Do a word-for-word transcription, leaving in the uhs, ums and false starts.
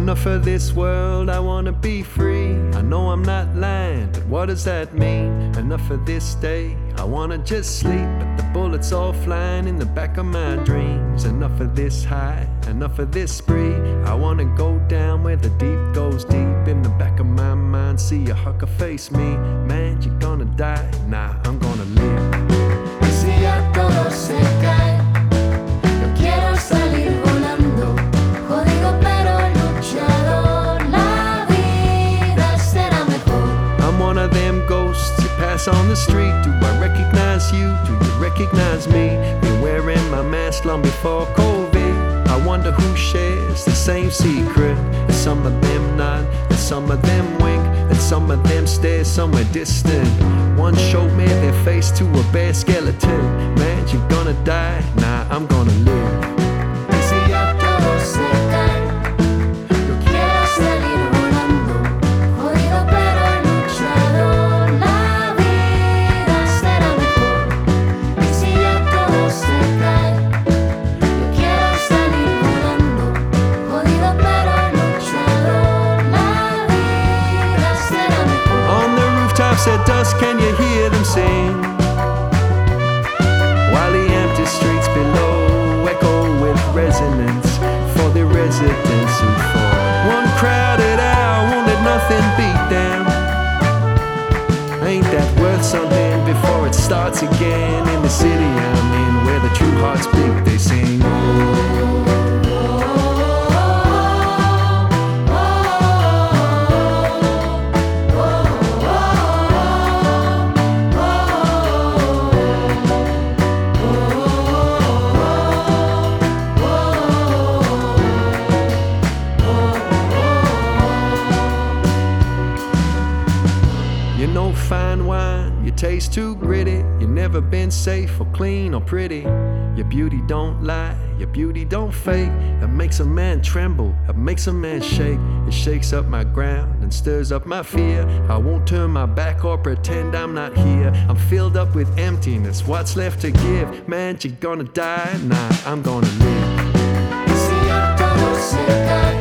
Enough of this world, I wanna be free. I know I'm not lying, but what does that mean? Enough of this day, I wanna just sleep, but the bullets all flying in the back of my dreams. Enough of this high, enough of this spree. I wanna go down where the deep goes deep. In the back of my mind, see a hawker face me. Man, you're gonna die, nah, I'm gonna live. Y si ya todo se cae, yo quiero salir volando, jodido pero luchador, la vida será mejor. I'm one of them ghosts you pass on the street. Do I recognize you? Do you recognize me? Been wearing my mask long before COVID. I wonder who shares the same secret. And some of them nod, and some of them wink, and some of them stare somewhere distant. One showed me their face to a bare skeleton. Man, you're gonna die, nah, I'm gonna live. Y si ya todo se cae, yo quiero salir volando, jodido pero luchador, la vida será mejor. Y si ya todo se cae, yo quiero salir volando, jodido pero luchador, la vida será mejor. On the rooftops at dusk, can you hear them sing? While the empty streets below echo with resonance for the residents who fall. One crowded hour won't let nothing beat them. Ain't that worth something before it starts again? In the city I'm in, where the true hearts beat, they sing. You know fine wine, you taste too gritty. You never been safe or clean or pretty. Your beauty don't lie, your beauty don't fake. It makes a man tremble, it makes a man shake. It shakes up my ground and stirs up my fear. I won't turn my back or pretend I'm not here. I'm filled up with emptiness, what's left to give? Man, you're gonna die, nah, I'm gonna live. Y si ya todo se cae,